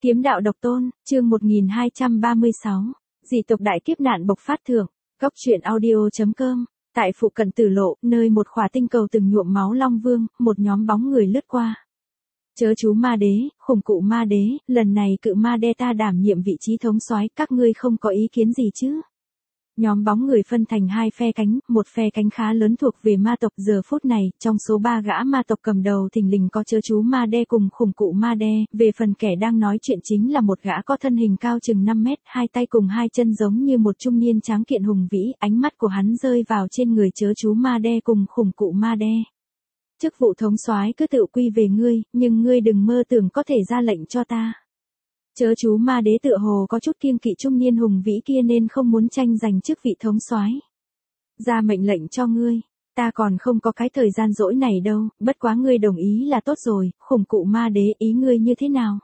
Kiếm đạo độc tôn, chương 1236. Dị tộc đại kiếp nạn bộc phát thượng. Góc truyện audio.com. Tại phụ cận Tử Lộ, nơi một khỏa tinh cầu từng nhuộm máu Long Vương, một nhóm bóng người lướt qua. Chớ chú ma đế, khủng cụ ma đế, lần này cự ma đe ta đảm nhiệm vị trí thống soái, các ngươi không có ý kiến gì chứ? Nhóm bóng người phân thành hai phe cánh, một phe cánh khá lớn thuộc về ma tộc. Giờ phút này, trong số 3 gã ma tộc cầm đầu thình lình có chớ chú ma đe cùng khủng cụ ma đe. Về phần kẻ đang nói chuyện chính là một gã có thân hình cao chừng 5 mét, hai tay cùng hai chân giống như một trung niên tráng kiện hùng vĩ. Ánh mắt của hắn rơi vào trên người chớ chú ma đe cùng khủng cụ ma đe. Chức vụ thống soái cứ tự quy về ngươi, nhưng ngươi đừng mơ tưởng có thể ra lệnh cho ta. Chớ chú ma đế tựa hồ có chút kiêng kỵ trung niên hùng vĩ kia nên không muốn tranh giành chức vị thống soái. Ra mệnh lệnh cho ngươi, ta còn không có cái thời gian rỗi này đâu, bất quá ngươi đồng ý là tốt rồi. Khủng cụ ma đế, ý ngươi như thế nào?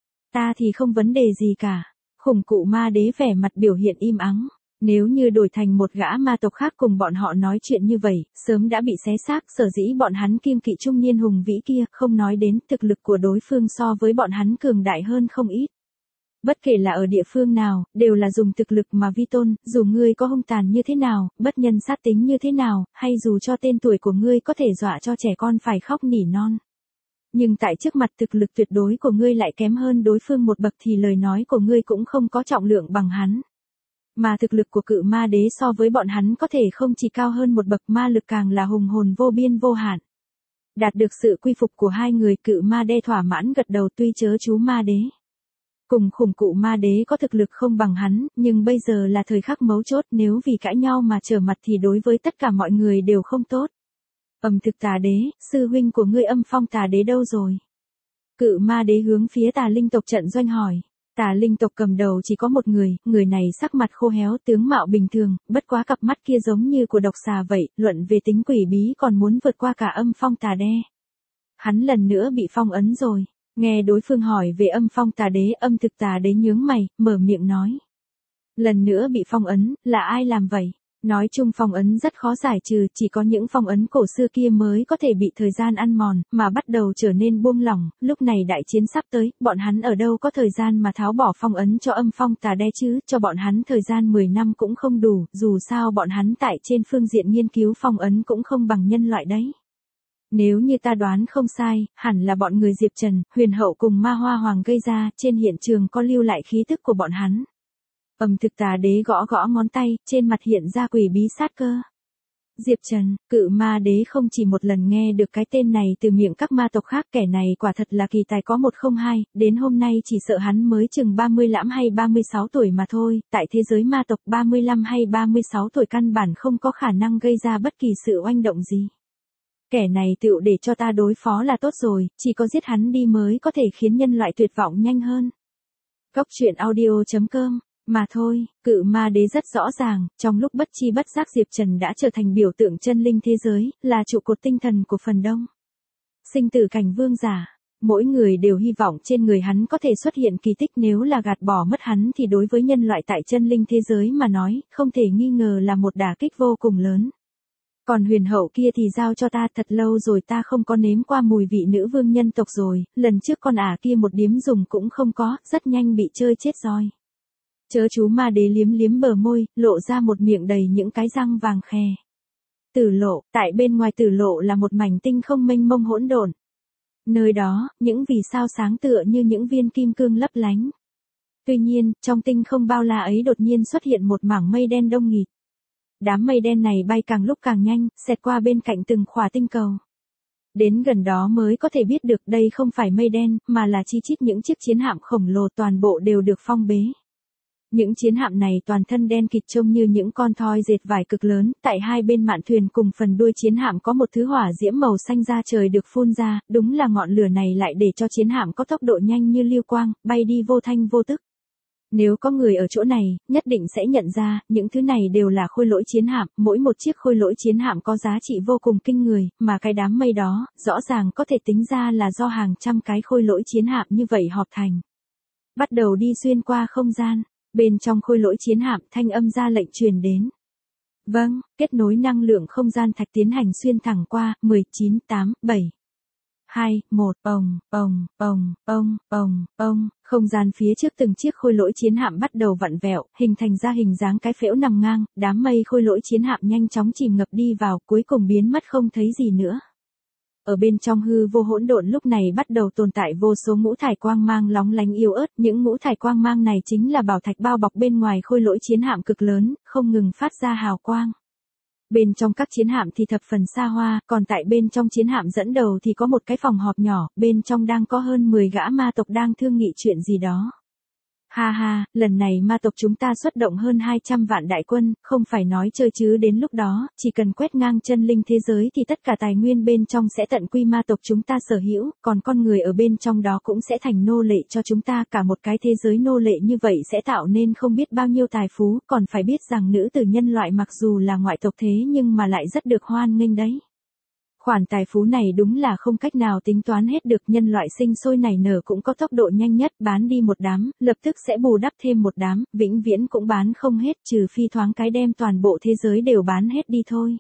Ta thì không vấn đề gì cả. Khủng cụ ma đế vẻ mặt biểu hiện im ắng. Nếu như đổi thành một gã ma tộc khác cùng bọn họ nói chuyện như vậy, sớm đã bị xé xác. Sở dĩ bọn hắn kiêng kỵ trung niên hùng vĩ kia, không nói đến thực lực của đối phương so với bọn hắn cường đại hơn không ít. Bất kể là ở địa phương nào, đều là dùng thực lực mà vi tôn, dù ngươi có hung tàn như thế nào, bất nhân sát tính như thế nào, hay dù cho tên tuổi của ngươi có thể dọa cho trẻ con phải khóc nỉ non. Nhưng tại trước mặt thực lực tuyệt đối của ngươi lại kém hơn đối phương một bậc thì lời nói của ngươi cũng không có trọng lượng bằng hắn. Mà thực lực của cự ma đế so với bọn hắn có thể không chỉ cao hơn một bậc, ma lực càng là hùng hồn vô biên vô hạn. Đạt được sự quy phục của hai người, cự ma đế thỏa mãn gật đầu. Tuy chớ chú ma đế cùng khủng cụ ma đế có thực lực không bằng hắn, nhưng bây giờ là thời khắc mấu chốt, nếu vì cãi nhau mà trở mặt thì đối với tất cả mọi người đều không tốt. Thực tà đế, sư huynh của ngươi Âm Phong tà đế đâu rồi? Cự ma đế hướng phía tà linh tộc trận doanh hỏi. Tà linh tộc cầm đầu chỉ có một người, người này sắc mặt khô héo, tướng mạo bình thường, bất quá cặp mắt kia giống như của độc xà vậy, luận về tính quỷ bí còn muốn vượt qua cả Âm Phong tà đế. Hắn lần nữa bị phong ấn rồi. Nghe đối phương hỏi về Âm Phong tà đế, Âm thực tà đế nhướng mày, mở miệng nói. Lần nữa bị phong ấn, là ai làm vậy? Nói chung phong ấn rất khó giải trừ, chỉ có những phong ấn cổ xưa kia mới có thể bị thời gian ăn mòn, mà bắt đầu trở nên buông lỏng. Lúc này đại chiến sắp tới, bọn hắn ở đâu có thời gian mà tháo bỏ phong ấn cho Âm Phong tà đế chứ, cho bọn hắn thời gian 10 năm cũng không đủ, dù sao bọn hắn tại trên phương diện nghiên cứu phong ấn cũng không bằng nhân loại đấy. Nếu như ta đoán không sai, hẳn là bọn người Diệp Trần, Huyền Hậu cùng Ma Hoa Hoàng gây ra, trên hiện trường có lưu lại khí tức của bọn hắn. Thực tà đế gõ gõ ngón tay, trên mặt hiện ra quỷ bí sát cơ. Diệp Trần, cự ma đế không chỉ một lần nghe được cái tên này từ miệng các ma tộc khác, kẻ này quả thật là kỳ tài có một không hai, đến hôm nay chỉ sợ hắn mới chừng 30 lăm hay 36 tuổi mà thôi, tại thế giới ma tộc 35 hay 36 tuổi căn bản không có khả năng gây ra bất kỳ sự oanh động gì. Kẻ này tựu để cho ta đối phó là tốt rồi, chỉ có giết hắn đi mới có thể khiến nhân loại tuyệt vọng nhanh hơn. Góc truyện audio.com. Mà thôi, cự ma đế rất rõ ràng, trong lúc bất chi bất giác Diệp Trần đã trở thành biểu tượng chân linh thế giới, là trụ cột tinh thần của phần đông. Sinh tử cảnh vương giả, mỗi người đều hy vọng trên người hắn có thể xuất hiện kỳ tích, nếu là gạt bỏ mất hắn thì đối với nhân loại tại chân linh thế giới mà nói, không thể nghi ngờ là một đả kích vô cùng lớn. Còn Huyền Hậu kia thì giao cho ta, thật lâu rồi ta không có nếm qua mùi vị nữ vương nhân tộc rồi, lần trước con ả kia một điếm dùng cũng không có, rất nhanh bị chơi chết rồi. Chớ chú ma đế liếm liếm bờ môi, lộ ra một miệng đầy những cái răng vàng khè. Tử Lộ, tại bên ngoài Tử Lộ là một mảnh tinh không mênh mông hỗn độn. Nơi đó, những vì sao sáng tựa như những viên kim cương lấp lánh. Tuy nhiên, trong tinh không bao la ấy đột nhiên xuất hiện một mảng mây đen đông nghịt. Đám mây đen này bay càng lúc càng nhanh, xẹt qua bên cạnh từng khỏa tinh cầu. Đến gần đó mới có thể biết được đây không phải mây đen, mà là chi chít những chiếc chiến hạm khổng lồ, toàn bộ đều được phong bế. Những chiến hạm này toàn thân đen kịt trông như những con thoi dệt vải cực lớn, tại hai bên mạn thuyền cùng phần đuôi chiến hạm có một thứ hỏa diễm màu xanh da trời được phun ra, đúng là ngọn lửa này lại để cho chiến hạm có tốc độ nhanh như lưu quang, bay đi vô thanh vô tức. Nếu có người ở chỗ này, nhất định sẽ nhận ra, những thứ này đều là khôi lỗi chiến hạm, mỗi một chiếc khôi lỗi chiến hạm có giá trị vô cùng kinh người, mà cái đám mây đó, rõ ràng có thể tính ra là do hàng trăm cái khôi lỗi chiến hạm như vậy họp thành. Bắt đầu đi xuyên qua không gian, bên trong khôi lỗi chiến hạm thanh âm ra lệnh truyền đến. Vâng, kết nối năng lượng không gian thạch tiến hành xuyên thẳng qua, 19, 8, 7. 2, 1, bồng, bồng, bồng, bồng, bồng, bồng, không gian phía trước từng chiếc khôi lỗi chiến hạm bắt đầu vặn vẹo, hình thành ra hình dáng cái phễu nằm ngang, đám mây khôi lỗi chiến hạm nhanh chóng chìm ngập đi vào, cuối cùng biến mất không thấy gì nữa. Ở bên trong hư vô hỗn độn lúc này bắt đầu tồn tại vô số ngũ thải quang mang lóng lánh yếu ớt, những ngũ thải quang mang này chính là bảo thạch bao bọc bên ngoài khôi lỗi chiến hạm cực lớn, không ngừng phát ra hào quang. Bên trong các chiến hạm thì thập phần xa hoa, còn tại bên trong chiến hạm dẫn đầu thì có một cái phòng họp nhỏ, bên trong đang có hơn 10 gã ma tộc đang thương nghị chuyện gì đó. Ha ha, lần này ma tộc chúng ta xuất động hơn 200 vạn đại quân, không phải nói chơi chứ đến lúc đó, chỉ cần quét ngang chân linh thế giới thì tất cả tài nguyên bên trong sẽ tận quy ma tộc chúng ta sở hữu, còn con người ở bên trong đó cũng sẽ thành nô lệ cho chúng ta, cả một cái thế giới nô lệ như vậy sẽ tạo nên không biết bao nhiêu tài phú, còn phải biết rằng nữ tử nhân loại mặc dù là ngoại tộc thế nhưng mà lại rất được hoan nghênh đấy. Khoản tài phú này đúng là không cách nào tính toán hết được, nhân loại sinh sôi nảy nở cũng có tốc độ nhanh nhất, bán đi một đám, lập tức sẽ bù đắp thêm một đám, vĩnh viễn cũng bán không hết, trừ phi thoáng cái đem toàn bộ thế giới đều bán hết đi thôi.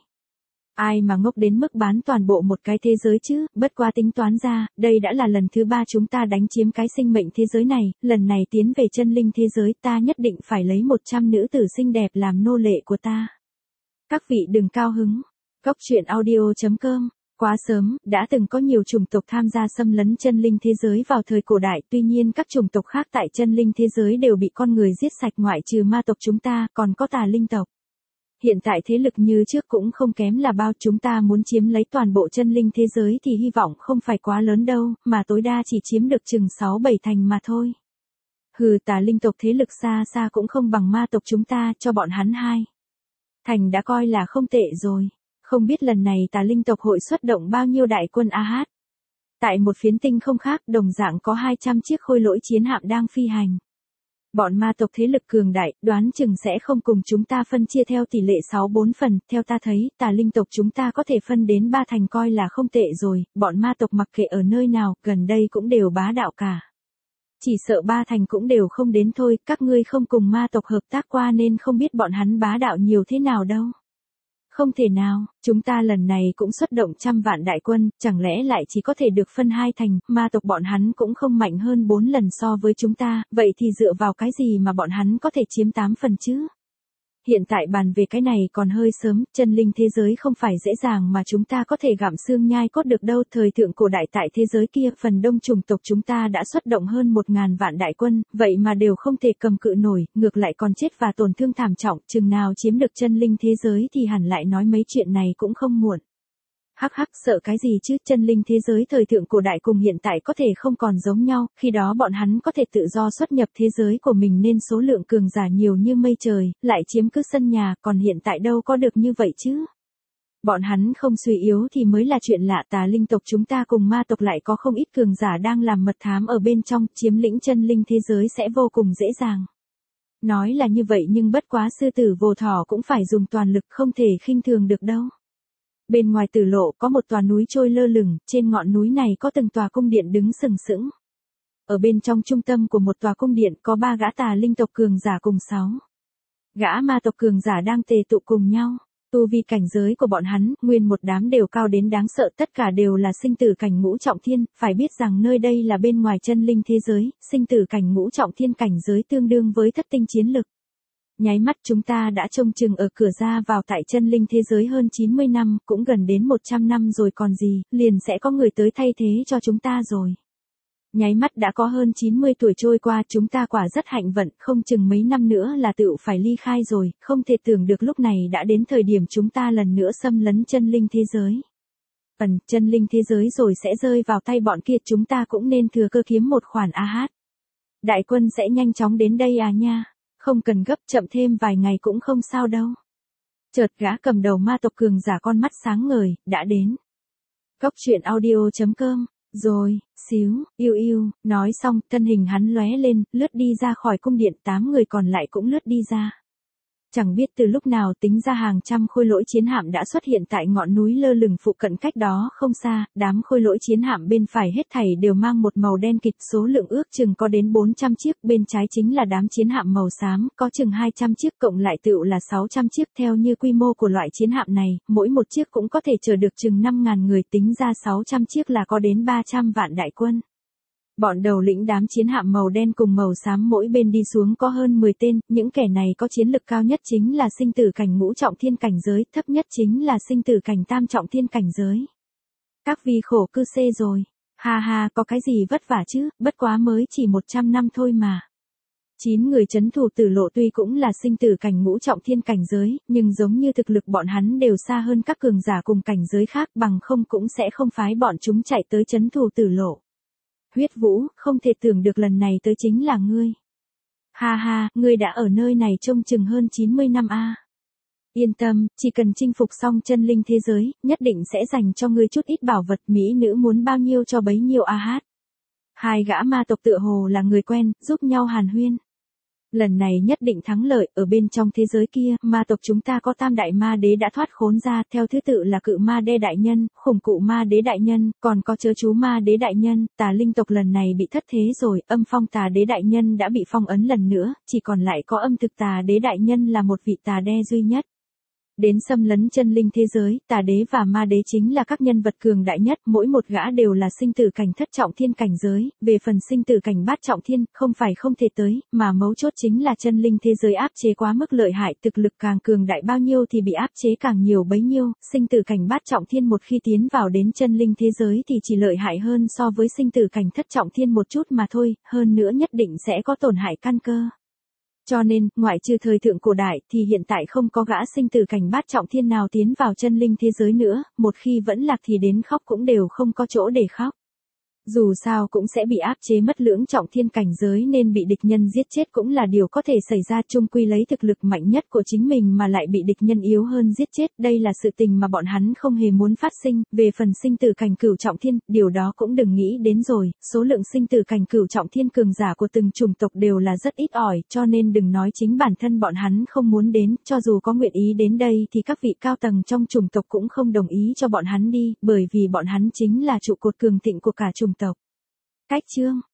Ai mà ngốc đến mức bán toàn bộ một cái thế giới chứ, bất qua tính toán ra, đây đã là lần thứ 3 chúng ta đánh chiếm cái sinh mệnh thế giới này, lần này tiến về chân linh thế giới ta nhất định phải lấy 100 nữ tử xinh đẹp làm nô lệ của ta. Các vị đừng cao hứng. Cốc truyện audio.com. Quá sớm, đã từng có nhiều chủng tộc tham gia xâm lấn chân linh thế giới vào thời cổ đại, tuy nhiên các chủng tộc khác tại chân linh thế giới đều bị con người giết sạch ngoại trừ ma tộc chúng ta, còn có tà linh tộc. Hiện tại thế lực như trước cũng không kém là bao, chúng ta muốn chiếm lấy toàn bộ chân linh thế giới thì hy vọng không phải quá lớn đâu, mà tối đa chỉ chiếm được chừng 6-7 thành mà thôi. Hừ, tà linh tộc thế lực xa xa cũng không bằng ma tộc chúng ta, cho bọn hắn 2 thành đã coi là không tệ rồi. Không biết lần này tà linh tộc hội xuất động bao nhiêu đại quân AH. Tại một phiến tinh không khác, đồng dạng có 200 chiếc khôi lỗi chiến hạm đang phi hành. Bọn ma tộc thế lực cường đại, đoán chừng sẽ không cùng chúng ta phân chia theo tỷ lệ 6-4 phần, theo ta thấy, tà linh tộc chúng ta có thể phân đến 3 thành coi là không tệ rồi, bọn ma tộc mặc kệ ở nơi nào, gần đây cũng đều bá đạo cả. Chỉ sợ 3 thành cũng đều không đến thôi, các ngươi không cùng ma tộc hợp tác qua nên không biết bọn hắn bá đạo nhiều thế nào đâu. Không thể nào, chúng ta lần này cũng xuất động trăm vạn đại quân, chẳng lẽ lại chỉ có thể được phân 2 thành, ma tộc bọn hắn cũng không mạnh hơn 4 lần so với chúng ta, vậy thì dựa vào cái gì mà bọn hắn có thể chiếm 8 phần chứ? Hiện tại bàn về cái này còn hơi sớm, chân linh thế giới không phải dễ dàng mà chúng ta có thể gặm xương nhai cốt được đâu, thời thượng cổ đại tại thế giới kia, phần đông chủng tộc chúng ta đã xuất động hơn 1.000 vạn đại quân, vậy mà đều không thể cầm cự nổi, ngược lại còn chết và tổn thương thảm trọng, chừng nào chiếm được chân linh thế giới thì hẳn lại nói mấy chuyện này cũng không muộn. Hắc hắc, sợ cái gì chứ, chân linh thế giới thời thượng cổ đại cùng hiện tại có thể không còn giống nhau, khi đó bọn hắn có thể tự do xuất nhập thế giới của mình nên số lượng cường giả nhiều như mây trời, lại chiếm cứ sân nhà, còn hiện tại đâu có được như vậy chứ. Bọn hắn không suy yếu thì mới là chuyện lạ, tà linh tộc chúng ta cùng ma tộc lại có không ít cường giả đang làm mật thám ở bên trong, chiếm lĩnh chân linh thế giới sẽ vô cùng dễ dàng. Nói là như vậy nhưng bất quá sư tử vô thỏ cũng phải dùng toàn lực, không thể khinh thường được đâu. Bên ngoài tử lộ có một tòa núi trôi lơ lửng, trên ngọn núi này có từng tòa cung điện đứng sừng sững. Ở bên trong trung tâm của một tòa cung điện có 3 gã tà linh tộc cường giả cùng 6 gã ma tộc cường giả đang tề tụ cùng nhau. Tu vi cảnh giới của bọn hắn, nguyên một đám đều cao đến đáng sợ, tất cả đều là sinh tử cảnh ngũ trọng thiên, phải biết rằng nơi đây là bên ngoài chân linh thế giới, sinh tử cảnh ngũ trọng thiên cảnh giới tương đương với thất tinh chiến lực. Nháy mắt chúng ta đã trông chừng ở cửa ra vào tại chân linh thế giới hơn 90 năm, cũng gần đến 100 năm rồi còn gì, liền sẽ có người tới thay thế cho chúng ta rồi. Nháy mắt đã có hơn 90 tuổi trôi qua, chúng ta quả rất hạnh vận, không chừng mấy năm nữa là tựu phải ly khai rồi, không thể tưởng được lúc này đã đến thời điểm chúng ta lần nữa xâm lấn chân linh thế giới. Chân linh thế giới rồi sẽ rơi vào tay bọn kia, chúng ta cũng nên thừa cơ kiếm một khoản AH. Đại quân sẽ nhanh chóng đến đây à nha. Không cần gấp, chậm thêm vài ngày cũng không sao đâu. Chợt gã cầm đầu ma tộc cường giả con mắt sáng ngời, đã đến. Cốc truyện audio.com, rồi, xíu, yêu, nói xong, thân hình hắn lóe lên, lướt đi ra khỏi cung điện, 8 người còn lại cũng lướt đi ra. Chẳng biết từ lúc nào tính ra hàng trăm khôi lỗi chiến hạm đã xuất hiện tại ngọn núi lơ lửng phụ cận cách đó không xa, đám khôi lỗi chiến hạm bên phải hết thảy đều mang một màu đen kịt, số lượng ước chừng có đến 400 chiếc, bên trái chính là đám chiến hạm màu xám, có chừng 200 chiếc, cộng lại tựu là 600 chiếc. Theo như quy mô của loại chiến hạm này, mỗi một chiếc cũng có thể chở được chừng 5.000 người, tính ra 600 chiếc là có đến 300 vạn đại quân. Bọn đầu lĩnh đám chiến hạm màu đen cùng màu xám mỗi bên đi xuống có hơn 10 tên, những kẻ này có chiến lực cao nhất chính là sinh tử cảnh ngũ trọng thiên cảnh giới, thấp nhất chính là sinh tử cảnh tam trọng thiên cảnh giới. Các vị khổ cư xê rồi, ha ha, có cái gì vất vả chứ, bất quá mới chỉ 100 năm thôi mà. 9 người trấn thủ tử lộ tuy cũng là sinh tử cảnh ngũ trọng thiên cảnh giới, nhưng giống như thực lực bọn hắn đều xa hơn các cường giả cùng cảnh giới khác, bằng không cũng sẽ không phái bọn chúng chạy tới trấn thủ tử lộ. Huyết Vũ, không thể tưởng được lần này tới chính là ngươi. Ha ha, ngươi đã ở nơi này trông chừng hơn 90 năm a. Yên tâm, chỉ cần chinh phục xong chân linh thế giới, nhất định sẽ dành cho ngươi chút ít bảo vật, mỹ nữ muốn bao nhiêu cho bấy nhiêu a hát. Hai gã ma tộc tựa hồ là người quen, giúp nhau hàn huyên. Lần này nhất định thắng lợi, ở bên trong thế giới kia, ma tộc chúng ta có tam đại ma đế đã thoát khốn ra, theo thứ tự là cự ma đế đại nhân, khủng cụ ma đế đại nhân, còn có chớ chú ma đế đại nhân, tà linh tộc lần này bị thất thế rồi, âm phong tà đế đại nhân đã bị phong ấn lần nữa, chỉ còn lại có âm thực tà đế đại nhân là một vị tà đế duy nhất. Đến xâm lấn chân linh thế giới, tà đế và ma đế chính là các nhân vật cường đại nhất, mỗi một gã đều là sinh tử cảnh thất trọng thiên cảnh giới, về phần sinh tử cảnh bát trọng thiên, không phải không thể tới, mà mấu chốt chính là chân linh thế giới áp chế quá mức lợi hại, thực lực càng cường đại bao nhiêu thì bị áp chế càng nhiều bấy nhiêu, sinh tử cảnh bát trọng thiên một khi tiến vào đến chân linh thế giới thì chỉ lợi hại hơn so với sinh tử cảnh thất trọng thiên một chút mà thôi, hơn nữa nhất định sẽ có tổn hại căn cơ. Cho nên, ngoại trừ thời thượng cổ đại thì hiện tại không có gã sinh tử cảnh bát trọng thiên nào tiến vào chân linh thế giới nữa, một khi vẫn lạc thì đến khóc cũng đều không có chỗ để khóc. Dù sao cũng sẽ bị áp chế mất lưỡng trọng thiên cảnh giới nên bị địch nhân giết chết cũng là điều có thể xảy ra, chung quy lấy thực lực mạnh nhất của chính mình mà lại bị địch nhân yếu hơn giết chết, đây là sự tình mà bọn hắn không hề muốn phát sinh, về phần sinh tử cảnh cửu trọng thiên, điều đó cũng đừng nghĩ đến rồi, số lượng sinh tử cảnh cửu trọng thiên cường giả của từng chủng tộc đều là rất ít ỏi, cho nên đừng nói chính bản thân bọn hắn không muốn đến, cho dù có nguyện ý đến đây thì các vị cao tầng trong chủng tộc cũng không đồng ý cho bọn hắn đi, bởi vì bọn hắn chính là trụ cột cường thịnh của cả chủng tộc. Cách chương